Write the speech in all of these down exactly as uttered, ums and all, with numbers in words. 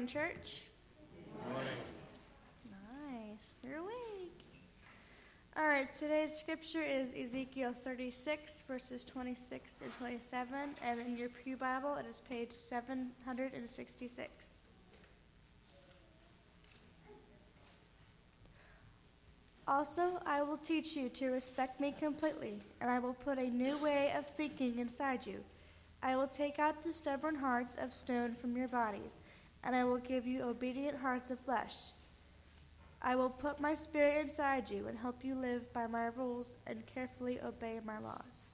church. Good morning. Nice. You're awake. All right, today's scripture is Ezekiel thirty-six, verses twenty-six and twenty-seven, and in your Pew Bible, it is page seven hundred sixty-six. Also, I will teach you to respect me completely, and I will put a new way of thinking inside you. I will take out the stubborn hearts of stone from your bodies, and I will give you obedient hearts of flesh. I will put my spirit inside you and help you live by my rules and carefully obey my laws.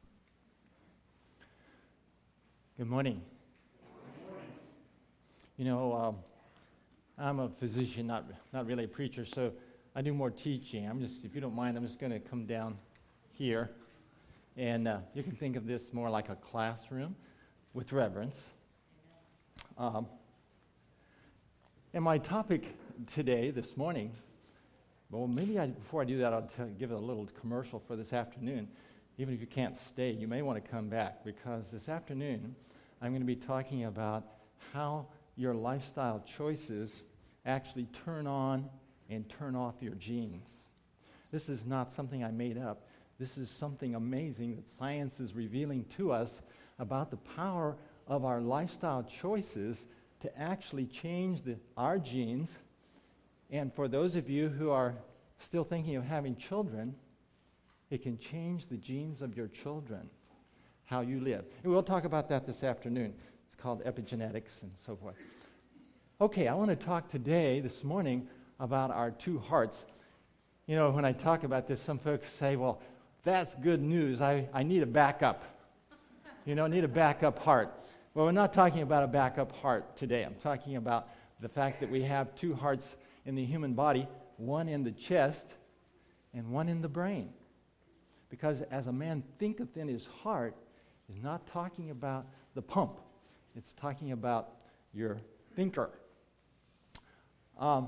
Good morning. Good morning. You know, um, I'm a physician, not not really a preacher, so I do more teaching. I'm just, if you don't mind, I'm just going to come down here, and uh, you can think of this more like a classroom with reverence. Um, and my topic today, this morning, well, maybe I, before I do that, I'll tell, give it a little commercial for this afternoon. Even if you can't stay, you may want to come back, because this afternoon I'm going to be talking about how your lifestyle choices actually turn on and turn off your genes. This is not something I made up. This is something amazing that science is revealing to us about the power of our lifestyle choices to actually change the, our genes. And for those of you who are still thinking of having children, it can change the genes of your children, how you live. And we'll talk about that this afternoon. It's called epigenetics and so forth. Okay, I want to talk today, this morning, about our two hearts. You know, when I talk about this, some folks say, well, that's good news. I, I need a backup. You know, I need a backup heart. Well, we're not talking about a backup heart today. I'm talking about the fact that we have two hearts in the human body, one in the chest and one in the brain. Because as a man thinketh in his heart, is not talking about the pump. It's talking about your thinker. Um,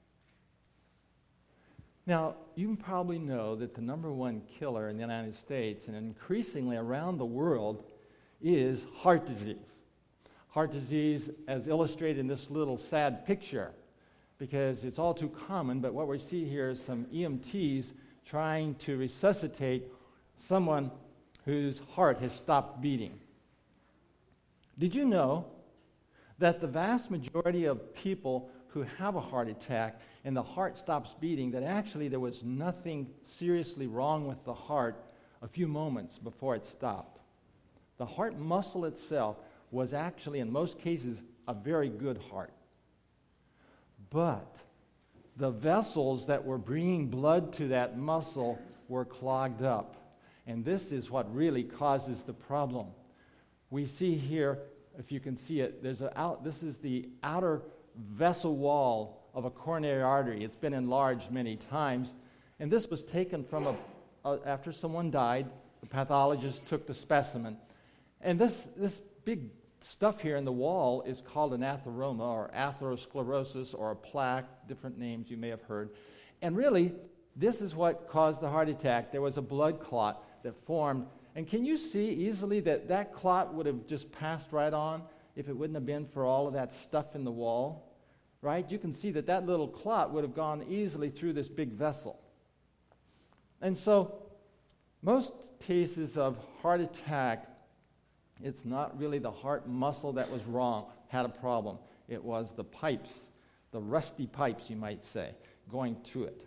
now, you probably know that the number one killer in the United States and increasingly around the world is heart disease. Heart disease as illustrated in this little sad picture, because it's all too common, but what we see here is some E M Ts trying to resuscitate someone whose heart has stopped beating. Did you know that the vast majority of people who have a heart attack and the heart stops beating, that actually there was nothing seriously wrong with the heart a few moments before it stopped? The heart muscle itself was actually, in most cases, a very good heart. But the vessels that were bringing blood to that muscle were clogged up. And this is what really causes the problem. We see here, if you can see it, there's a out, this is the outer vessel wall of a coronary artery. It's been enlarged many times. And this was taken from a, a after someone died, the pathologist took the specimen. And this, this big stuff here in the wall is called an atheroma or atherosclerosis or a plaque, different names you may have heard. And really, this is what caused the heart attack. There was a blood clot that formed. And can you see easily that that clot would have just passed right on if it wouldn't have been for all of that stuff in the wall? Right? You can see that that little clot would have gone easily through this big vessel. And so, most cases of heart attack, it's not really the heart muscle that was wrong, had a problem. It was the pipes, the rusty pipes, you might say, going to it.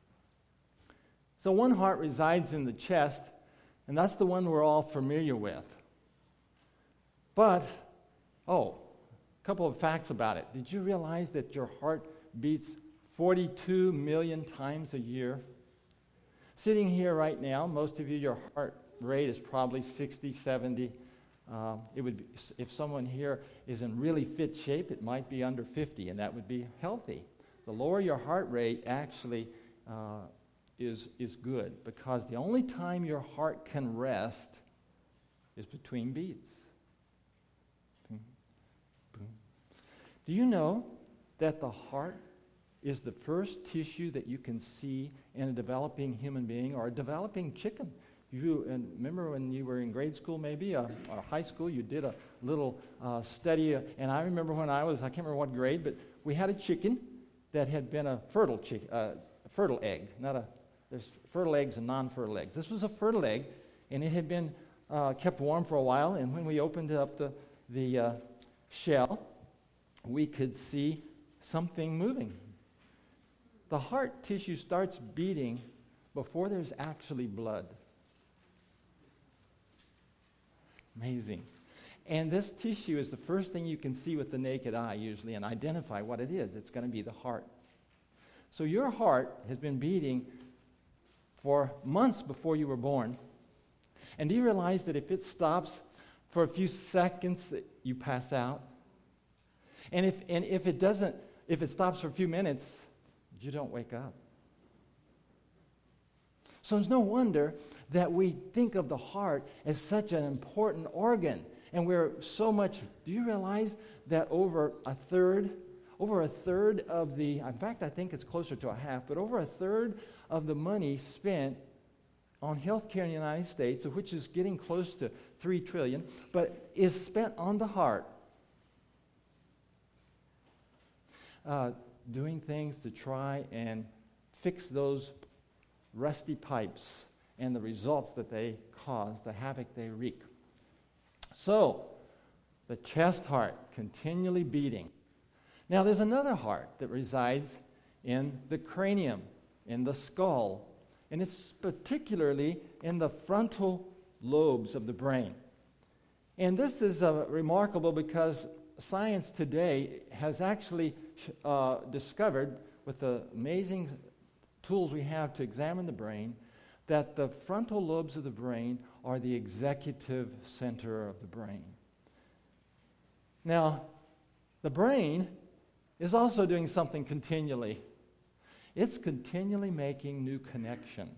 So one heart resides in the chest, and that's the one we're all familiar with. But, oh, a couple of facts about it. Did you realize that your heart beats forty-two million times a year? Sitting here right now, most of you, your heart rate is probably sixty, seventy. Um, it would be, if someone here is in really fit shape, it might be under fifty, and that would be healthy. The lower your heart rate actually uh, is is good, because the only time your heart can rest is between beats. Boom, boom. Do you know that the heart is the first tissue that you can see in a developing human being or a developing chicken? You and remember when you were in grade school, maybe, uh, or high school, you did a little uh, study. Uh, and I remember when I was, I can't remember what grade, but we had a chicken that had been a fertile chick, uh, a fertile egg. Not a, there's fertile eggs and non-fertile eggs. This was a fertile egg, and it had been uh, kept warm for a while. And when we opened up the the uh, shell, we could see something moving. The heart tissue starts beating before there's actually blood. Amazing. And this tissue is the first thing you can see with the naked eye usually and identify what it is. It's going to be the heart. So your heart has been beating for months before you were born. And do you realize that if it stops for a few seconds, that you pass out? And if and if it doesn't, if it stops for a few minutes, you don't wake up. So it's no wonder that we think of the heart as such an important organ. And we're so much, do you realize that over a third, over a third of the, in fact, I think it's closer to a half, but over a third of the money spent on healthcare in the United States, which is getting close to three trillion dollars, but is spent on the heart. Uh, doing things to try and fix those rusty pipes and the results that they cause, the havoc they wreak. So, the chest heart continually beating. Now, there's another heart that resides in the cranium, in the skull, and it's particularly in the frontal lobes of the brain. And this is uh, remarkable because science today has actually uh, discovered, with the amazing tools we have to examine the brain, that the frontal lobes of the brain are the executive center of the brain. Now, the brain is also doing something continually. It's continually making new connections.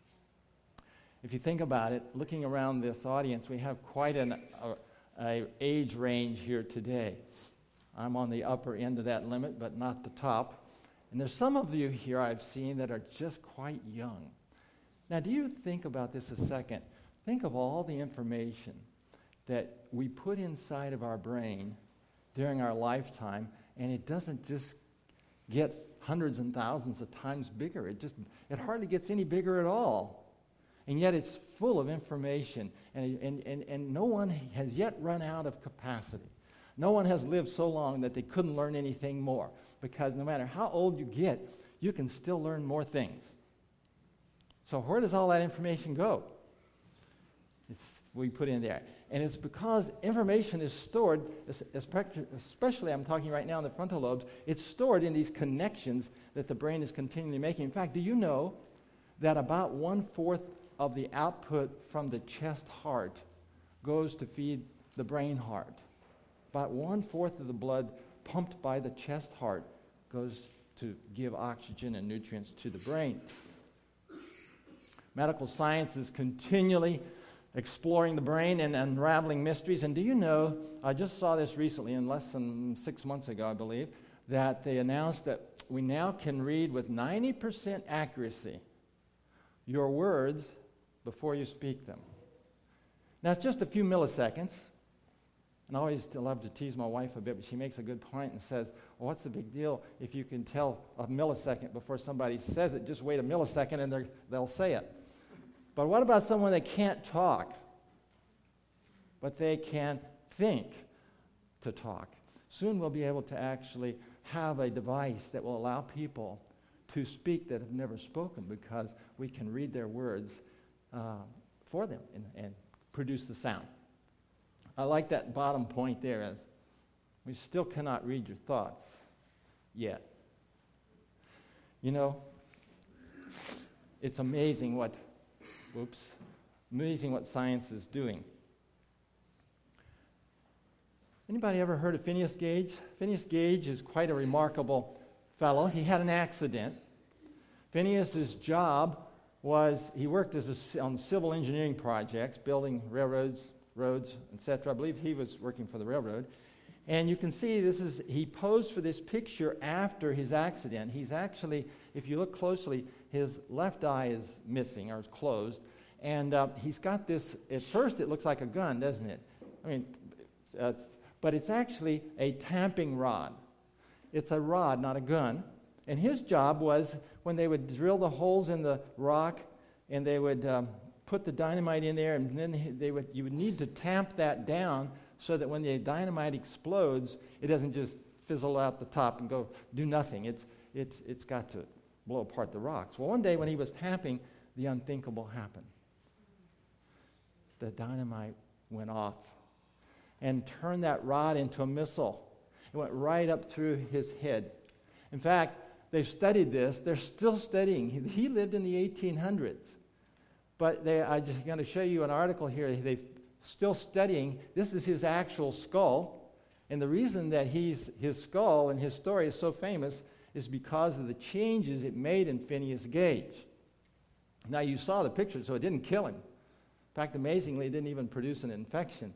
If you think about it, looking around this audience, we have quite an uh, a age range here today. I'm on the upper end of that limit, but not the top. And there's some of you here I've seen that are just quite young. Now, do you think about this a second? Think of all the information that we put inside of our brain during our lifetime, and it doesn't just get hundreds and thousands of times bigger. It just, it hardly gets any bigger at all. And yet it's full of information, and, and, and, and no one has yet run out of capacity. No one has lived so long that they couldn't learn anything more, because no matter how old you get, you can still learn more things. So where does all that information go? It's, we put in there. And it's because information is stored, especially I'm talking right now in the frontal lobes, it's stored in these connections that the brain is continually making. In fact, do you know that about one-fourth of the output from the chest heart goes to feed the brain heart? About one-fourth of the blood pumped by the chest heart goes to give oxygen and nutrients to the brain. Medical science is continually exploring the brain and unraveling mysteries. And do you know, I just saw this recently, in less than six months ago, I believe, that they announced that we now can read with ninety percent accuracy your words before you speak them. Now, it's just a few milliseconds. And I always love to tease my wife a bit, but she makes a good point and says, well, what's the big deal if you can tell a millisecond before somebody says it? Just wait a millisecond and they'll say it. But what about someone that can't talk, but they can think to talk? Soon we'll be able to actually have a device that will allow people to speak that have never spoken, because we can read their words uh, for them and, and produce the sound. I like that bottom point there, as we still cannot read your thoughts yet. You know, it's amazing what, whoops, amazing what science is doing. Anybody ever heard of Phineas Gage? Phineas Gage is quite a remarkable fellow. He had an accident. Phineas's job was, he worked as a, on civil engineering projects, building railroads, roads, et cetera. I believe he was working for the railroad. And you can see this is, he posed for this picture after his accident. He's actually, if you look closely, his left eye is missing or is closed, And uh, he's got this, at first it looks like a gun, doesn't it? I mean, uh, but it's actually a tamping rod. It's a rod, not a gun. And his job was, when they would drill the holes in the rock, and they would um, put the dynamite in there, and then they would, you would need to tamp that down so that when the dynamite explodes, it doesn't just fizzle out the top and go do nothing. It's, it's, it's got to blow apart the rocks. Well, one day when he was tamping, the unthinkable happened. The dynamite went off and turned that rod into a missile. It went right up through his head. In fact, they've studied this. They're still studying. He, he lived in the eighteen hundreds. But they, I'm just going to show you an article here. They're still studying. This is his actual skull. And the reason that he's, his skull and his story is so famous is because of the changes it made in Phineas Gage. Now, you saw the picture, so it didn't kill him. In fact, amazingly, it didn't even produce an infection.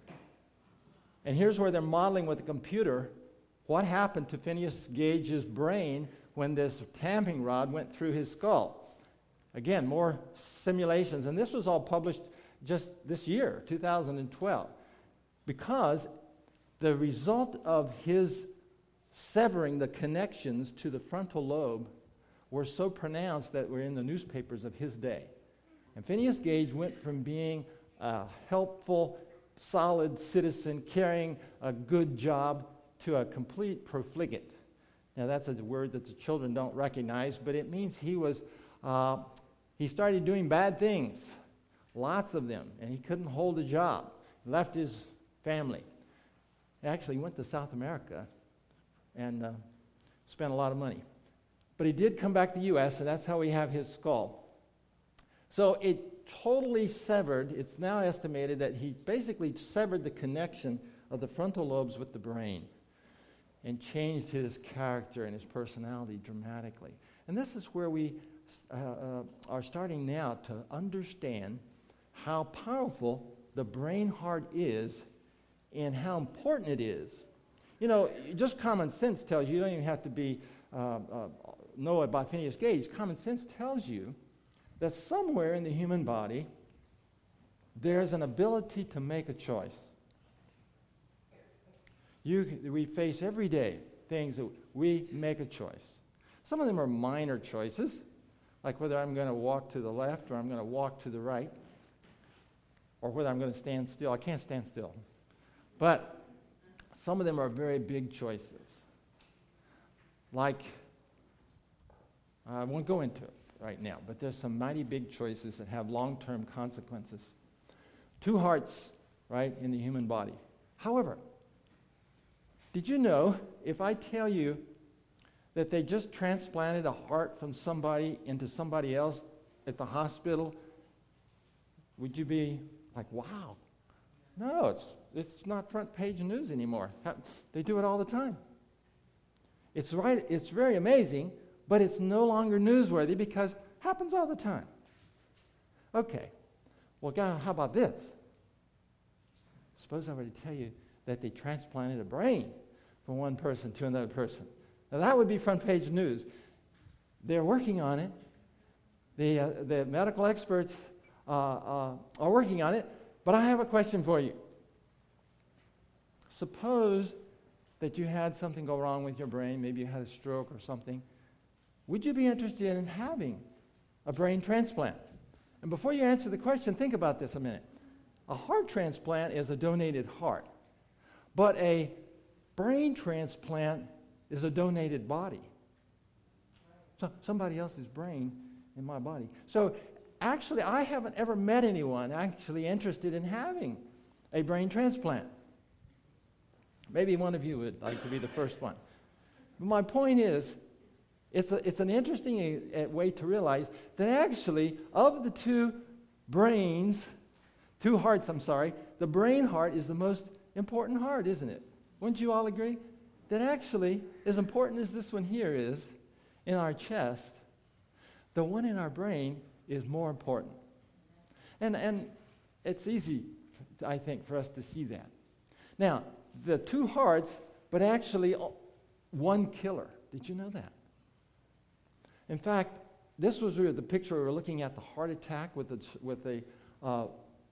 And here's where they're modeling with a computer what happened to Phineas Gage's brain when this tamping rod went through his skull. Again, more simulations. And this was all published just this year, two thousand twelve, because the result of his severing the connections to the frontal lobe were so pronounced that were in the newspapers of his day. And Phineas Gage went from being a helpful, solid citizen carrying a good job to a complete profligate. Now that's a word that the children don't recognize, but it means he was, uh, he started doing bad things, lots of them, and he couldn't hold a job. He left his family. He actually went to South America and uh, spent a lot of money. But he did come back to the U S, and that's how we have his skull. So it totally severed, it's now estimated that he basically severed the connection of the frontal lobes with the brain and changed his character and his personality dramatically. And this is where we uh, uh, are starting now to understand how powerful the brain heart is and how important it is. You know, just common sense tells you, you don't even have to be uh, uh, know about Phineas Gage. Common sense tells you that somewhere in the human body there's an ability to make a choice. You, we face every day things that we make a choice. Some of them are minor choices, like whether I'm going to walk to the left or I'm going to walk to the right, or whether I'm going to stand still. I can't stand still. But some of them are very big choices. Like, I won't go into it right now, but there's some mighty big choices that have long-term consequences. Two hearts, right, in the human body. However, did you know, if I tell you that they just transplanted a heart from somebody into somebody else at the hospital, would you be like, wow? No, it's it's not front page news anymore. They do it all the time. It's right, it's very amazing, but it's no longer newsworthy because it happens all the time. Okay, well, God, how about this? Suppose I were to tell you that they transplanted a brain from one person to another person. Now, that would be front page news. They're working on it. The, uh, the medical experts uh, uh, are working on it, but I have a question for you. Suppose that you had something go wrong with your brain, maybe you had a stroke or something. Would you be interested in having a brain transplant? And before you answer the question, think about this a minute. A heart transplant is a donated heart, but a brain transplant is a donated body. So somebody else's brain in my body. So actually, I haven't ever met anyone actually interested in having a brain transplant. Maybe one of you would like to be the first one. But my point is, it's, a, it's an interesting uh, way to realize that actually, of the two brains, two hearts, I'm sorry, the brain heart is the most important heart, isn't it? Wouldn't you all agree? That actually, as important as this one here is in our chest, the one in our brain is more important. And, and it's easy, I think, for us to see that. Now, the two hearts, but actually one killer. Did you know that? In fact, this was really the picture we were looking at, the heart attack with the, with the uh,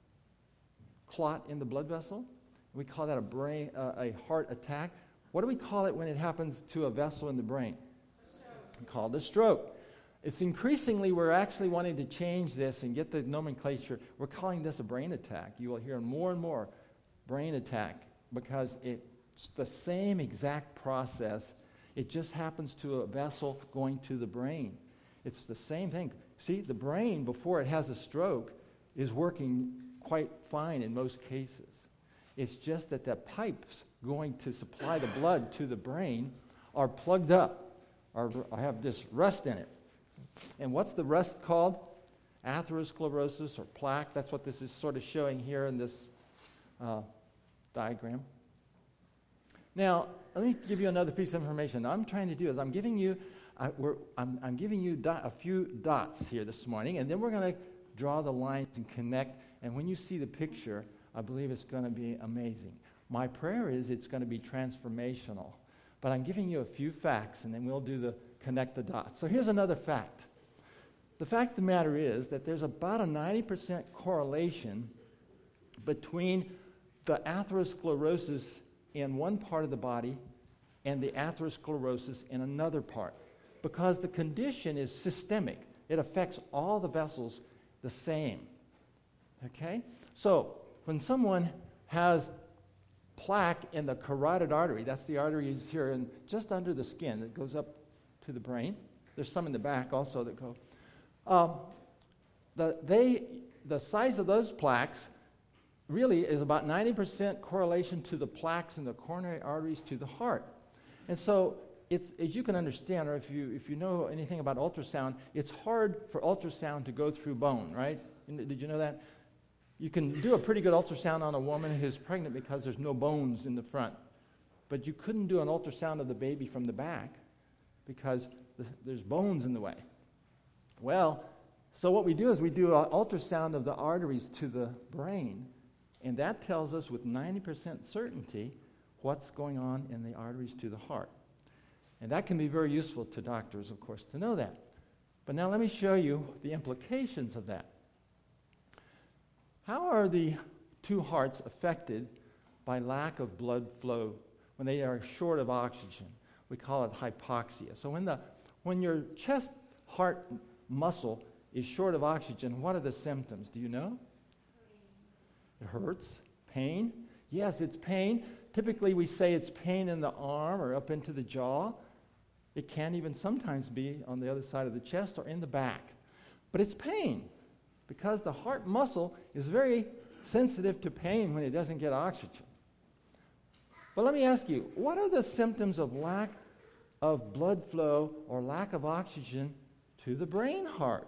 clot in the blood vessel. We call that a brain, uh, a heart attack. What do we call it when it happens to a vessel in the brain? We call it a stroke. It's increasingly, we're actually wanting to change this and get the nomenclature. We're calling this a brain attack. You will hear more and more brain attack because it's the same exact process. It just happens to a vessel going to the brain. It's the same thing. See, the brain, before it has a stroke, is working quite fine in most cases. It's just that the pipes going to supply the blood to the brain are plugged up, or have this rust in it. And what's the rust called? Atherosclerosis or plaque. That's what this is sort of showing here in this uh, diagram. Now, let me give you another piece of information. What I'm trying to do is I'm giving you, I, we're, I'm, I'm giving you dot, a few dots here this morning, and then we're going to draw the lines and connect. And when you see the picture, I believe it's going to be amazing. My prayer is it's going to be transformational. But I'm giving you a few facts, and then we'll do the connect the dots. So here's another fact. The fact of the matter is that there's about a ninety percent correlation between the atherosclerosis in one part of the body and the atherosclerosis in another part, because the condition is systemic. It affects all the vessels the same. Okay? So when someone has plaque in the carotid artery, that's the artery is here and just under the skin that goes up to the brain. There's some in the back also that go. Um, the, they, the size of those plaques really is about ninety percent correlation to the plaques in the coronary arteries to the heart. And so it's, as you can understand, or if you, if you know anything about ultrasound, it's hard for ultrasound to go through bone, right? Did you know that? You can do a pretty good ultrasound on a woman who's pregnant because there's no bones in the front. But you couldn't do an ultrasound of the baby from the back because the, there's bones in the way. Well, so what we do is we do an ultrasound of the arteries to the brain, and that tells us with ninety percent certainty what's going on in the arteries to the heart. And that can be very useful to doctors, of course, to know that. But now let me show you the implications of that. How are the two hearts affected by lack of blood flow when they are short of oxygen? We call it hypoxia. So when, the, when your chest heart muscle is short of oxygen, what are the symptoms? Do you know? It hurts. Pain? Yes, it's pain. Typically we say it's pain in the arm or up into the jaw. It can even sometimes be on the other side of the chest or in the back. But it's pain, because the heart muscle is very sensitive to pain when it doesn't get oxygen. But let me ask you, what are the symptoms of lack of blood flow or lack of oxygen to the brain heart?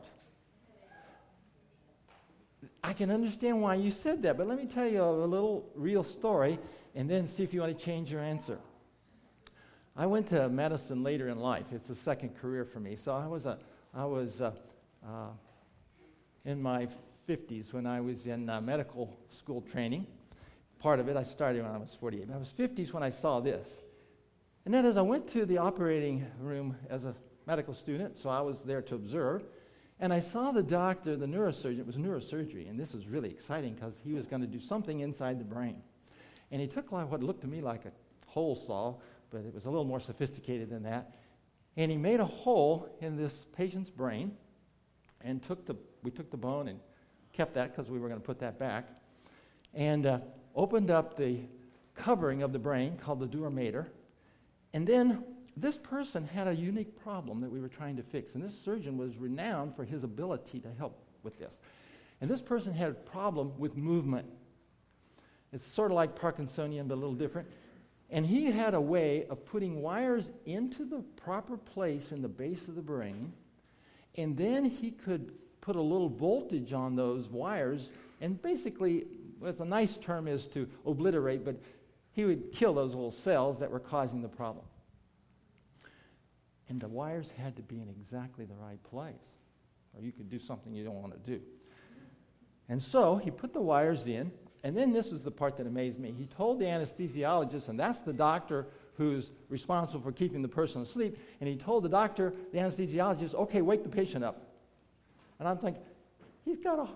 I can understand why you said that, but let me tell you a little real story and then see if you want to change your answer. I went to medicine later in life. It's a second career for me. So I was a, I was uh, uh, in my fifties when I was in uh, medical school training. Part of it I started when I was forty-eight. I was fifties when I saw this. And then as I went to the operating room as a medical student, so I was there to observe, and I saw the doctor, the neurosurgeon. It was neurosurgery, and this was really exciting because he was going to do something inside the brain. And he took like what looked to me like a hole saw, but it was a little more sophisticated than that. And he made a hole in this patient's brain, and took the we took the bone and kept that because we were going to put that back, and uh, opened up the covering of the brain called the dura mater. And then this person had a unique problem that we were trying to fix, and this surgeon was renowned for his ability to help with this. And this person had a problem with movement. It's sort of like Parkinsonian, but a little different. And he had a way of putting wires into the proper place in the base of the brain, and then he could put a little voltage on those wires, and basically, what a nice term is to obliterate, but he would kill those little cells that were causing the problem. And the wires had to be in exactly the right place, or you could do something you don't want to do. And so he put the wires in, and then this is the part that amazed me. He told the anesthesiologist, and that's the doctor who's responsible for keeping the person asleep, and he told the doctor, the anesthesiologist, okay, wake the patient up. And I'm thinking, he's got a,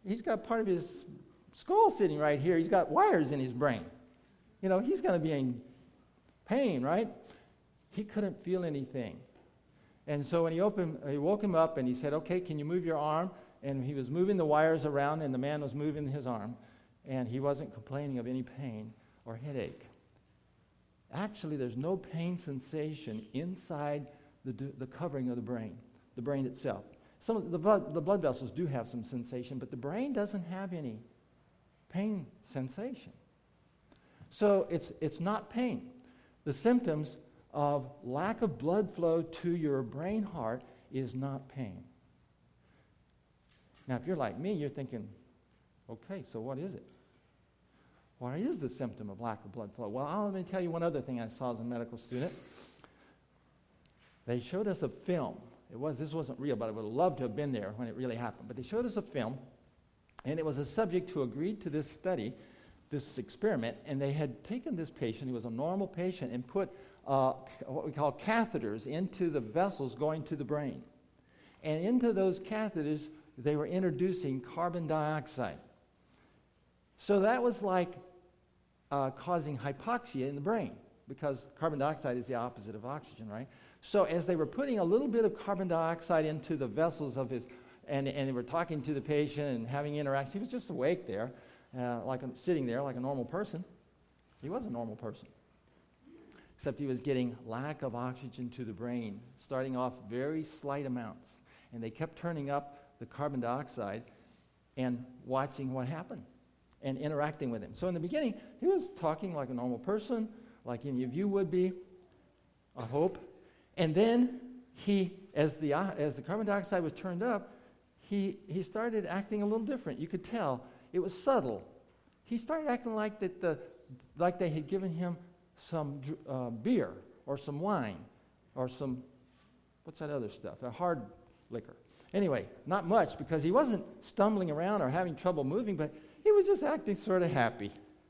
he's got part of his skull sitting right here. He's got wires in his brain. You know, he's going to be in pain, right? He couldn't feel anything. And so when he opened, he woke him up and he said, okay, can you move your arm? And he was moving the wires around, and the man was moving his arm, and he wasn't complaining of any pain or headache. Actually, there's no pain sensation inside the, the covering of the brain, the brain itself. Some of the blood, the blood vessels do have some sensation, but the brain doesn't have any pain sensation. So it's it's not pain. The symptoms of lack of blood flow to your brain heart is not pain. Now, if you're like me, you're thinking, okay, so what is it? What is the symptom of lack of blood flow? Well, I'll, let me tell you one other thing I saw as a medical student. They showed us a film. It was this wasn't real, but I would have loved to have been there when it really happened. But they showed us a film, and it was a subject who agreed to this study, this experiment, and they had taken this patient, he was a normal patient, and put uh, what we call catheters into the vessels going to the brain. And into those catheters, they were introducing carbon dioxide. So that was like uh, causing hypoxia in the brain, because carbon dioxide is the opposite of oxygen, right? So as they were putting a little bit of carbon dioxide into the vessels of his, and, and they were talking to the patient and having interactions, he was just awake there, uh, like a, sitting there like a normal person. He was a normal person, except he was getting lack of oxygen to the brain, starting off very slight amounts. And they kept turning up the carbon dioxide and watching what happened and interacting with him. So in the beginning, he was talking like a normal person, like any of you would be, I hope. And then he, as the uh, as the carbon dioxide was turned up, he he started acting a little different. You could tell it was subtle. He started acting like that the like they had given him some uh, beer or some wine or some what's that other stuff? A hard liquor. Anyway, not much, because he wasn't stumbling around or having trouble moving, but he was just acting sort of happy.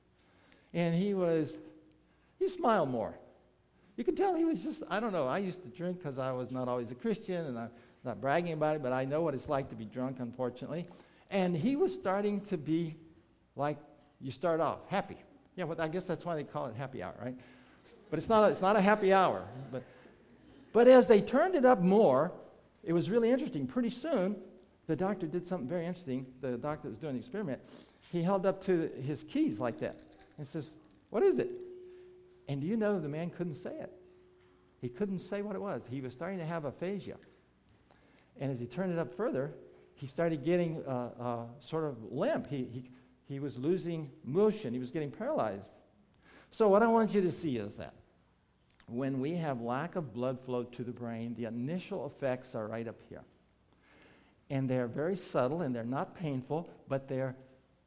And he was, he smiled more. You could tell he was just, I don't know, I used to drink because I was not always a Christian, and I'm not bragging about it, but I know what it's like to be drunk, unfortunately. And he was starting to be like, you start off happy. Yeah, well, I guess that's why they call it happy hour, right? But it's not a, it's not a happy hour. But, but as they turned it up more, it was really interesting. Pretty soon, the doctor did something very interesting. The doctor that was doing the experiment, he held up to his keys like that and says, what is it? And do you know the man couldn't say it? He couldn't say what it was. He was starting to have aphasia. And as he turned it up further, he started getting uh, uh, sort of limp. He, he, he was losing motion. He was getting paralyzed. So what I want you to see is that when we have lack of blood flow to the brain, the initial effects are right up here. And they're very subtle, and they're not painful, but they're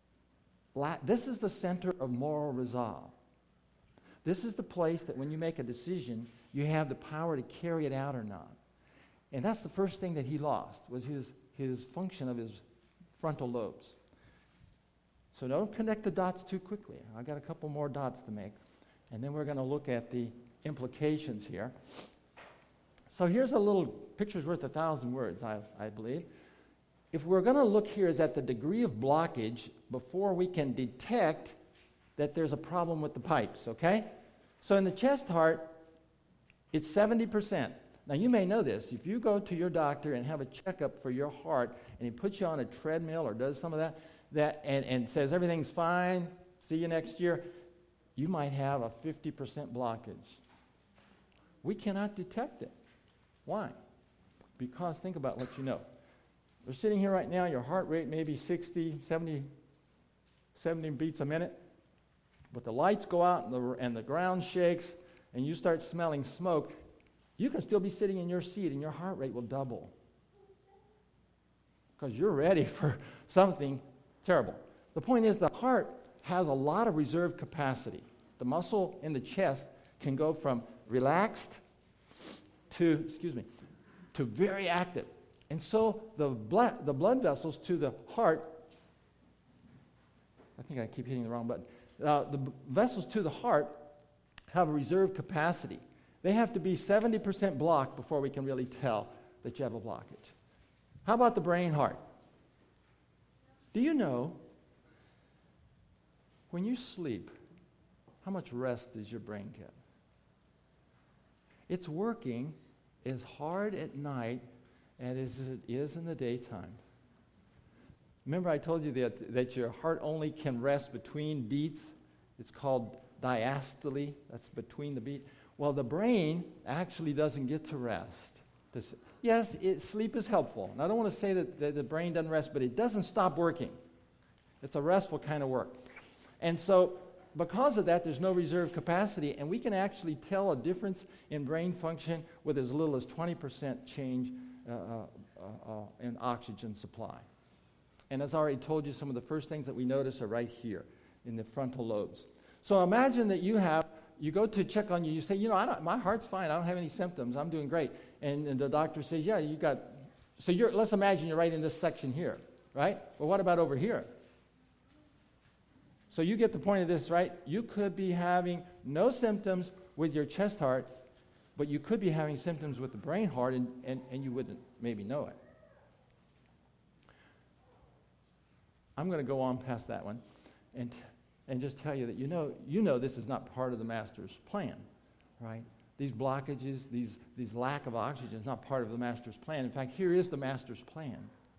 la- this is the center of moral resolve. This is the place that when you make a decision, you have the power to carry it out or not. And that's the first thing that he lost, was his, his function of his frontal lobes. So don't connect the dots too quickly. I've got a couple more dots to make, and then we're going to look at the implications here. So here's a little picture's worth a thousand words, I, I believe. If we're going to look here is at the degree of blockage before we can detect that there's a problem with the pipes, okay? So in the chest heart, it's seventy percent. Now you may know this. If you go to your doctor and have a checkup for your heart, and he puts you on a treadmill or does some of that, that and, and says everything's fine, see you next year, you might have a fifty percent blockage. We cannot detect it. Why? Because think about what you know. You're sitting here right now, your heart rate may be sixty, seventy, seventy beats a minute, but the lights go out and the, and the ground shakes and you start smelling smoke, you can still be sitting in your seat and your heart rate will double because you're ready for something terrible. The point is the heart has a lot of reserve capacity. The muscle in the chest can go from relaxed to, excuse me, to very active. And so the blood, the blood vessels to the heart, I think I keep hitting the wrong button, uh, the b- vessels to the heart have a reserve capacity. They have to be seventy percent blocked before we can really tell that you have a blockage. How about the brain heart? Do you know when you sleep, how much rest does your brain get? It's working as hard at night as it is in the daytime. Remember I told you that, that your heart only can rest between beats? It's called diastole. That's between the beat. Well, the brain actually doesn't get to rest. Does, yes, it, sleep is helpful. And I don't want to say that, that the brain doesn't rest, but it doesn't stop working. It's a restful kind of work. And so because of that, there's no reserve capacity, and we can actually tell a difference in brain function with as little as twenty percent change uh, uh, uh, in oxygen supply. And as I already told you, some of the first things that we notice are right here in the frontal lobes. So imagine that you have, you go to check on you, you say, you know, I don't, my heart's fine, I don't have any symptoms, I'm doing great. And, and the doctor says, yeah, you got, so you're, let's imagine you're right in this section here, right? Well, what about over here? So you get the point of this, right? You could be having no symptoms with your chest heart, but you could be having symptoms with the brain heart, and, and, and you wouldn't maybe know it. I'm going to go on past that one and, and just tell you that you know, you know this is not part of the Master's plan, right? These blockages, these, these lack of oxygen is not part of the Master's plan. In fact, here is the Master's plan.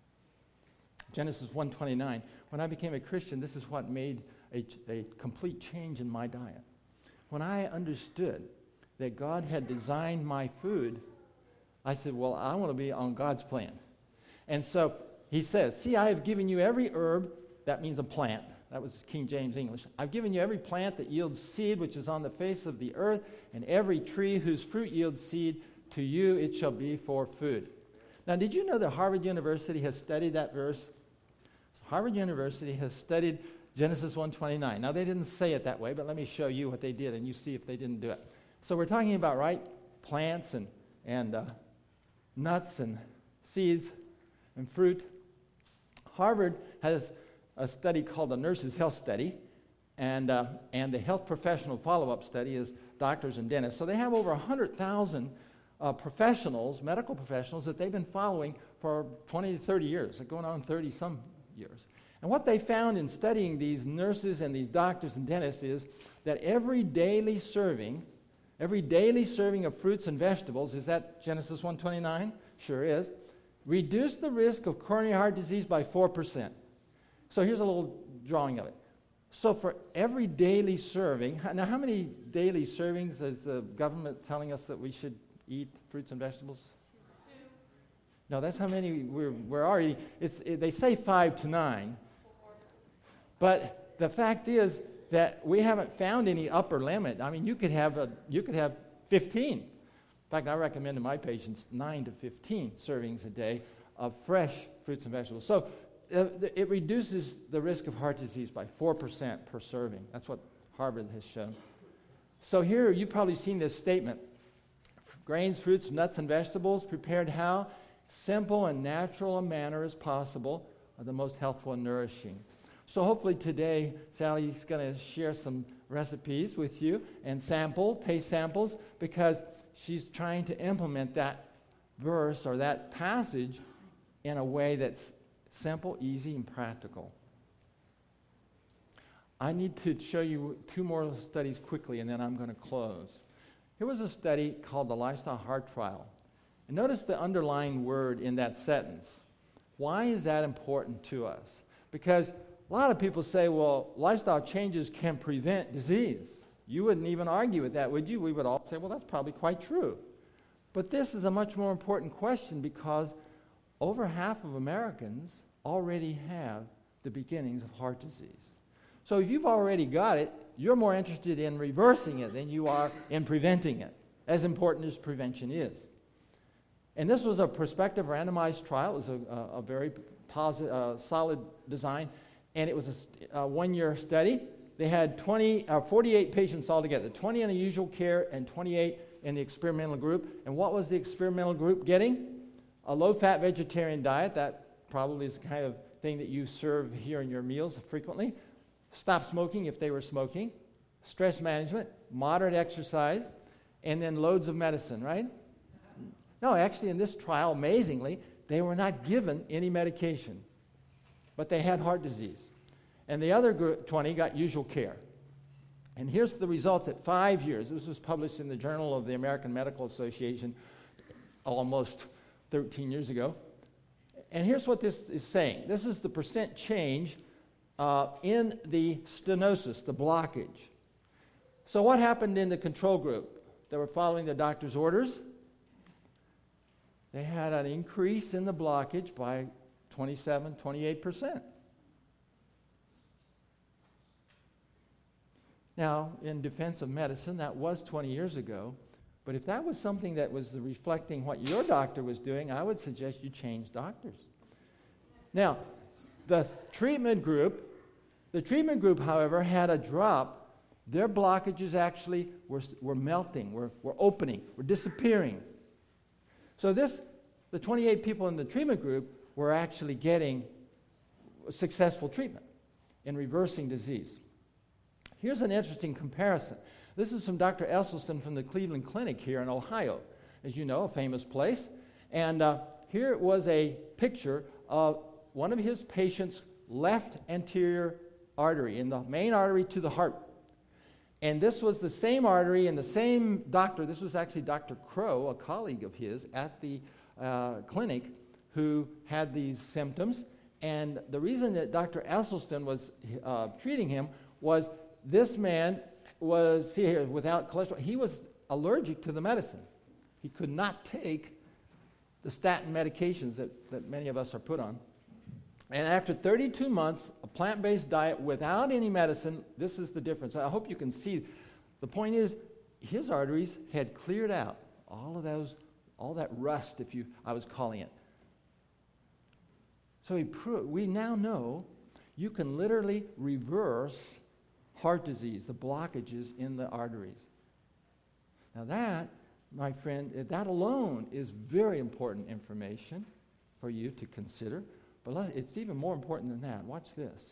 Genesis one twenty-nine, when I became a Christian, this is what made a, a complete change in my diet. When I understood that God had designed my food, I said, well, I want to be on God's plan. And so he says, see, I have given you every herb, that means a plant. That was King James English. I've given you every plant that yields seed, which is on the face of the earth, and every tree whose fruit yields seed, to you it shall be for food. Now, did you know that Harvard University has studied that verse? Harvard University has studied Genesis one twenty-nine. Now, they didn't say it that way, but let me show you what they did, and you see if they didn't do it. So we're talking about, right, plants and, and uh, nuts and seeds and fruit. Harvard has a study called the Nurses' Health Study, and, uh, and the Health Professional Follow-Up Study is doctors and dentists. So they have over one hundred thousand uh, professionals, medical professionals, that they've been following for twenty to thirty years, like going on thirty-some years. And what they found in studying these nurses and these doctors and dentists is that every daily serving, every daily serving of fruits and vegetables, is that Genesis one twenty-nine? Sure is. Reduced the risk of coronary heart disease by four percent. So here's a little drawing of it. So for every daily serving, now how many daily servings is the government telling us that we should eat fruits and vegetables? Two. No, that's how many we're, we're already, it's, it, they say five to nine. But the fact is that we haven't found any upper limit. I mean, you could have, a, you could have fifteen. In fact, I recommend to my patients nine to fifteen servings a day of fresh fruits and vegetables. So uh, it reduces the risk of heart disease by four percent per serving. That's what Harvard has shown. So here, you've probably seen this statement. Grains, fruits, nuts, and vegetables prepared how? Simple and natural a manner as possible are the most healthful and nourishing. So hopefully today, Sally's going to share some recipes with you and sample, taste samples, because she's trying to implement that verse or that passage in a way that's simple, easy, and practical. I need to show you two more studies quickly, and then I'm going to close. Here was a study called the Lifestyle Heart Trial. And notice the underlying word in that sentence. Why is that important to us? Because a lot of people say, well, lifestyle changes can prevent disease. You wouldn't even argue with that, would you? We would all say, well, that's probably quite true. But this is a much more important question because over half of Americans already have the beginnings of heart disease. So if you've already got it, you're more interested in reversing it than you are in preventing it, as important as prevention is. And this was a prospective randomized trial. It was a, a, a very positive, uh, solid design, and it was a, a one-year study. They had twenty, uh, forty-eight patients altogether, twenty in the usual care and twenty-eight in the experimental group. And what was the experimental group getting? A low-fat vegetarian diet. That probably is the kind of thing that you serve here in your meals frequently. Stop smoking if they were smoking. Stress management, moderate exercise, and then loads of medicine, right? No, actually in this trial, amazingly, they were not given any medication. but they had heart disease. And the other group, twenty, got usual care. And here's the results at five years. This was published in the Journal of the American Medical Association almost thirteen years ago. And here's what this is saying. This is the percent change uh, in the stenosis, the blockage. So what happened in the control group that were following the doctor's orders? They had an increase in the blockage by twenty-seven, twenty-eight percent. Now, in defense of medicine, that was twenty years ago, but if that was something that was reflecting what your doctor was doing, I would suggest you change doctors. Now, the th- treatment group, the treatment group, however, had a drop. Their blockages actually were, were melting, were, were opening, were disappearing. So this, the twenty-eight people in the treatment group were actually getting successful treatment in reversing disease. Here's an interesting comparison. This is from Doctor Esselstyn from the Cleveland Clinic here in Ohio. As you know, a famous place. And uh, here was a picture of one of his patients' left anterior artery, in the main artery to the heart. And this was the same artery and the same doctor. This was actually Doctor Crow, a colleague of his at the uh, clinic, who had these symptoms. And the reason that Doctor Esselstyn was uh, treating him was this man was, see here, without cholesterol, he was allergic to the medicine. He could not take the statin medications that, that many of us are put on. And after thirty-two months, a plant-based diet without any medicine, this is the difference. I hope you can see. The point is, his arteries had cleared out all of those, all that rust, if you, I was calling it. So he proved, we now know you can literally reverse heart disease, the blockages in the arteries. Now that, my friend, that alone is very important information for you to consider. But it's even more important than that. Watch this.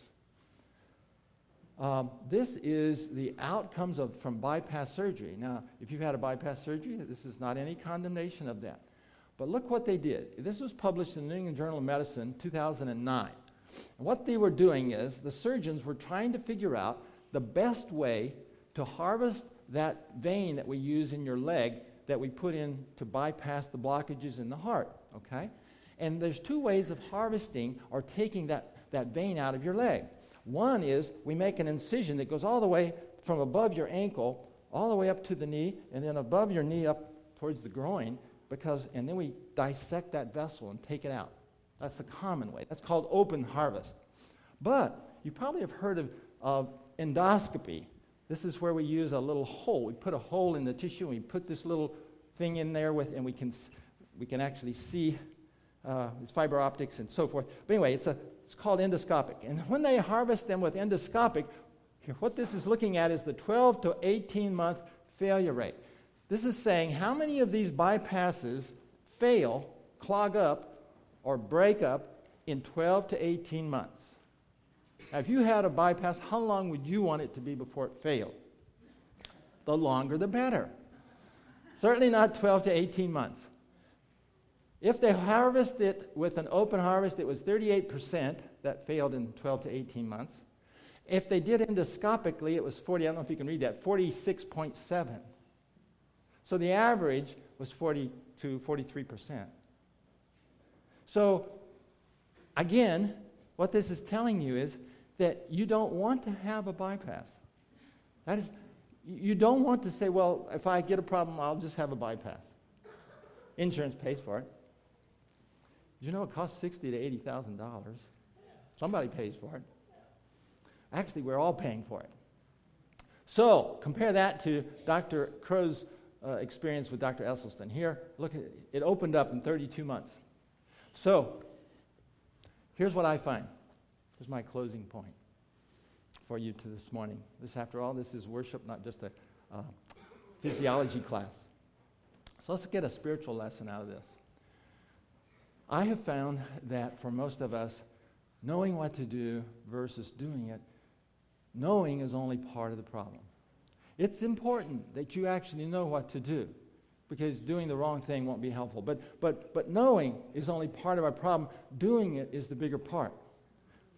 Um, this is the outcomes of from bypass surgery. Now, if you've had a bypass surgery, this is not any condemnation of that. But look what they did. This was published in the New England Journal of Medicine, two thousand nine. And what they were doing is the surgeons were trying to figure out the best way to harvest that vein that we use in your leg that we put in to bypass the blockages in the heart, okay? And there's two ways of harvesting or taking that, that vein out of your leg. One is we make an incision that goes all the way from above your ankle, all the way up to the knee, and then above your knee up towards the groin, because, and then we dissect that vessel and take it out. That's the common way. That's called open harvest. But you probably have heard of, of endoscopy. This is where we use a little hole. We put a hole in the tissue, and we put this little thing in there with, and we can we can actually see uh, it's fiber optics and so forth. But anyway, it's a it's called endoscopic. And when they harvest them with endoscopic, here, what this is looking at is the twelve to eighteen month failure rate. This is saying how many of these bypasses fail, clog up, or break up in twelve to eighteen months. Now, if you had a bypass, how long would you want it to be before it failed? The longer, the better. Certainly not twelve to eighteen months. If they harvest it with an open harvest, it was thirty-eight percent that failed in twelve to eighteen months. If they did endoscopically, it was forty, I don't know if you can read that, forty-six point seven. So the average was forty to forty-three percent. So, again, what this is telling you is that you don't want to have a bypass. That is, you don't want to say, well, if I get a problem, I'll just have a bypass. Insurance pays for it. Did you know it costs sixty thousand to eighty thousand dollars? Somebody pays for it. Actually, we're all paying for it. So compare that to Doctor Crow's uh, experience with Doctor Esselstyn. Here, look, at it. It opened up in thirty-two months. So here's what I find. Here's my closing point for you to this morning. This, after all, this is worship, not just a uh, physiology class. So let's get a spiritual lesson out of this. I have found that for most of us, knowing what to do versus doing it, knowing is only part of the problem. It's important that you actually know what to do, because doing the wrong thing won't be helpful. But, but, but knowing is only part of our problem. Doing it is the bigger part.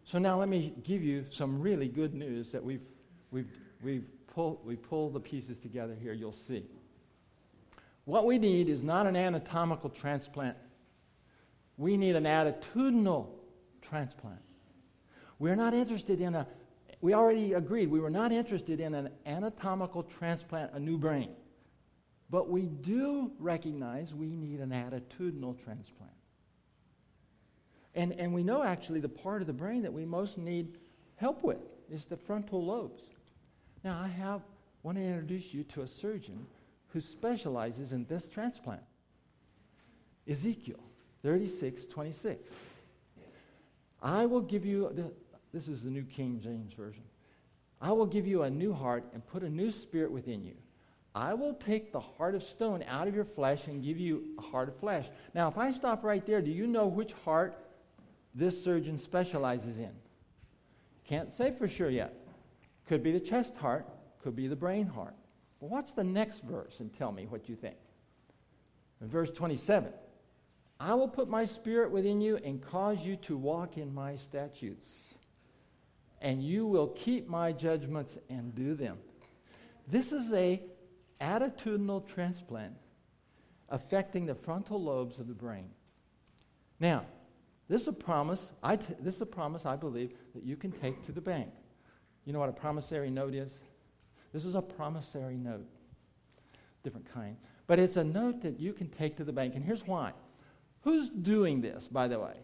So now let me give you some really good news that we've, we've, we've pulled, we pulled the pieces together here. You'll see. What we need is not an anatomical transplant. We need an attitudinal transplant. We're not interested in a, we already agreed, we were not interested in an anatomical transplant, a new brain. But we do recognize we need an attitudinal transplant. And, and we know actually the part of the brain that we most need help with is the frontal lobes. Now I have, want to introduce you to a surgeon who specializes in this transplant. Ezekiel thirty-six twenty-six. I will give you, the, this is the New King James Version. I will give you a new heart and put a new spirit within you. I will take the heart of stone out of your flesh and give you a heart of flesh. Now, if I stop right there, do you know which heart this surgeon specializes in? Can't say for sure yet. Could be the chest heart, could be the brain heart. Well, watch the next verse and tell me what you think. In verse twenty-seven, I will put my spirit within you and cause you to walk in my statutes, and you will keep my judgments and do them. This is a attitudinal transplant affecting the frontal lobes of the brain. Now, this is a promise, I t- this is a promise I believe that you can take to the bank. You know what a promissory note is? This is a promissory note, different kind. But it's a note that you can take to the bank, and here's why. Who's doing this, by the way?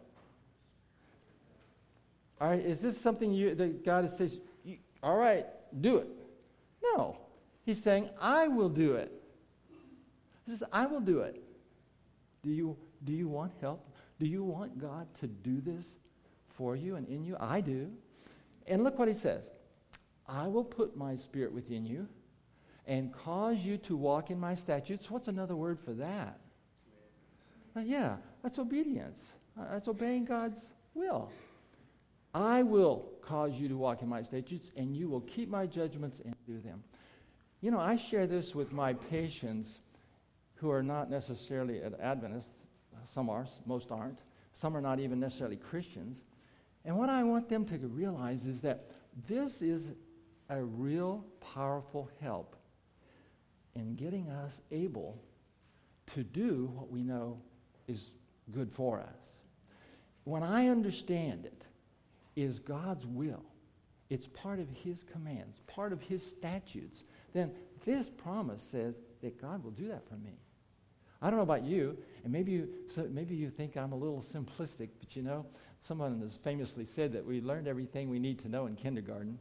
All right, is this something you, that God says, all right, do it? No. He's saying, I will do it. He says, I will do it. Do you, do you want help? Do you want God to do this for you and in you? I do. And look what he says. I will put my spirit within you and cause you to walk in my statutes. What's another word for that? Uh, yeah, that's obedience. Uh, that's obeying God's will. I will cause you to walk in my statutes, and you will keep my judgments and do them. You know, I share this with my patients who are not necessarily Adventists. Some are, most aren't. Some are not even necessarily Christians. And what I want them to realize is that this is a real powerful help in getting us able to do what we know is good for us. When I understand it is God's will, it's part of his commands, part of his statutes, then this promise says that God will do that for me. I don't know about you, and maybe you, so maybe you think I'm a little simplistic, but you know, someone has famously said that we learned everything we need to know in kindergarten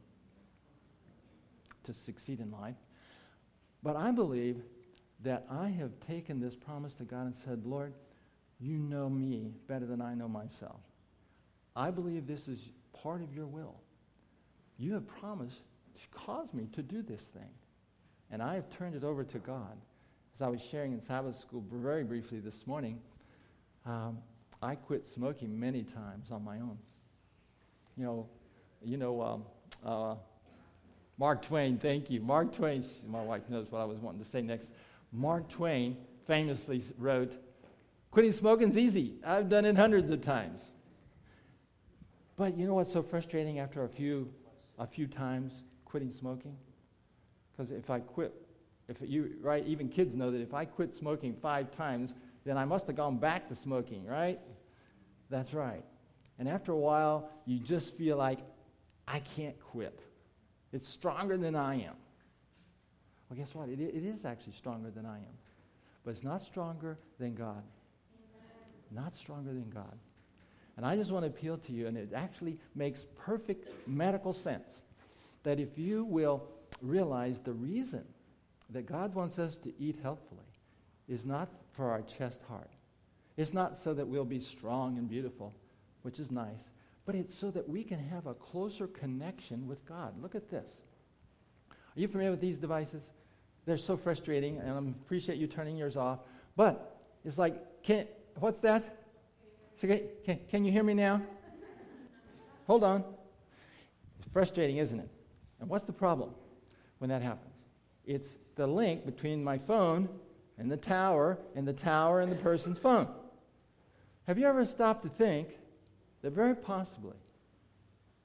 to succeed in life. But I believe that I have taken this promise to God and said, Lord, you know me better than I know myself. I believe this is part of your will. You have promised to cause me to do this thing. And I have turned it over to God. As I was sharing in Sabbath school very briefly this morning, um, I quit smoking many times on my own. You know, you know, um, uh, Mark Twain, thank you. Mark Twain, my wife knows what I was wanting to say next. Mark Twain famously wrote, quitting smoking's easy. I've done it hundreds of times. But you know what's so frustrating after a few, a few times quitting smoking? Because if I quit, if you, right, even kids know that if I quit smoking five times, then I must have gone back to smoking, right? That's right. And after a while, you just feel like, I can't quit. It's stronger than I am. Well, guess what? It, it is actually stronger than I am. But it's not stronger than God. Not stronger than God. And I just want to appeal to you, and it actually makes perfect medical sense, that if you will realize the reason that God wants us to eat healthfully is not for our chest heart. It's not so that we'll be strong and beautiful, which is nice, but it's so that we can have a closer connection with God. Look at this. Are you familiar with these devices? They're so frustrating, and I appreciate you turning yours off, but it's like, can, what's that? Can, can, can you hear me now? Hold on. It's frustrating, isn't it? And what's the problem when that happens? It's the link between my phone and the tower, and the tower and the person's phone. Have you ever stopped to think that very possibly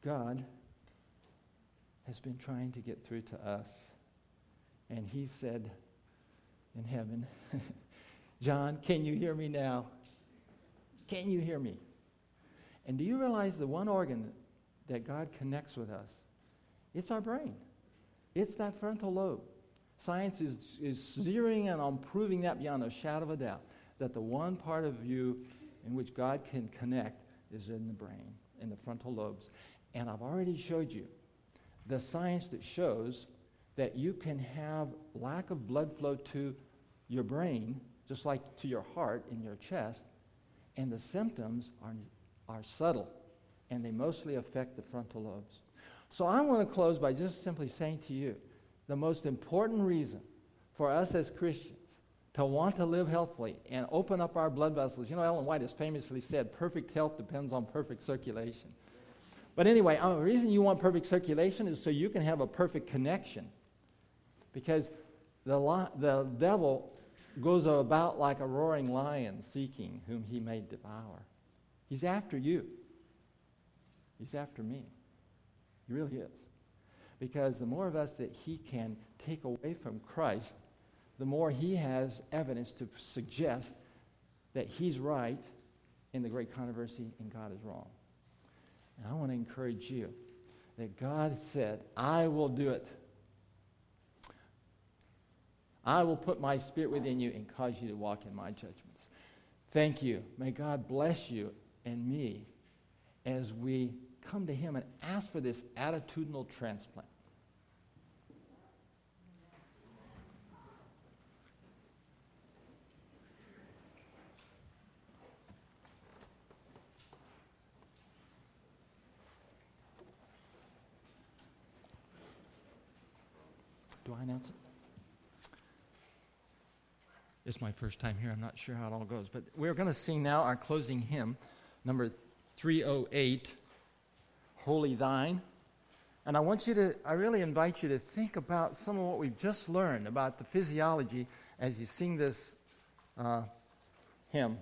God has been trying to get through to us. And he said in heaven, John, can you hear me now? Can you hear me? And do you realize the one organ that God connects with us? It's our brain. It's that frontal lobe. Science is, is zeroing in on proving that beyond a shadow of a doubt, that the one part of you in which God can connect is in the brain, in the frontal lobes. And I've already showed you the science that shows that you can have lack of blood flow to your brain, just like to your heart in your chest, and the symptoms are, are subtle, and they mostly affect the frontal lobes. So I want to close by just simply saying to you, the most important reason for us as Christians to want to live healthfully and open up our blood vessels. You know, Ellen White has famously said, perfect health depends on perfect circulation. But anyway, uh, the reason you want perfect circulation is so you can have a perfect connection. Because the, li- the devil goes about like a roaring lion seeking whom he may devour. He's after you. He's after me. He really is. Because the more of us that he can take away from Christ, the more he has evidence to suggest that he's right in the great controversy and God is wrong. And I want to encourage you that God said, I will do it. I will put my spirit within you and cause you to walk in my judgments. Thank you. May God bless you and me as we come to him and ask for this attitudinal transplant. Do I announce it? It's my first time here. I'm not sure how it all goes. But we're going to sing now our closing hymn, number three oh eight, Holy Thine. And I want you to, I really invite you to think about some of what we've just learned about the physiology as you sing this uh, hymn.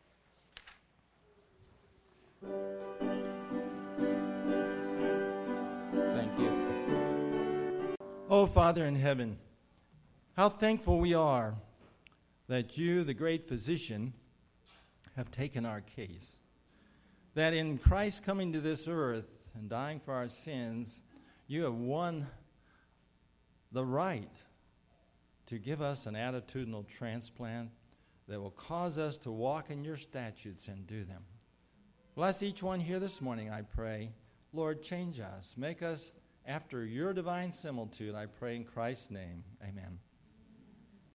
Thank you. Oh, Father in heaven, how thankful we are that you, the great physician, have taken our case. That in Christ coming to this earth and dying for our sins, you have won the right to give us an attitudinal transplant that will cause us to walk in your statutes and do them. Bless each one here this morning, I pray. Lord, change us. Make us after your divine similitude, I pray in Christ's name. Amen.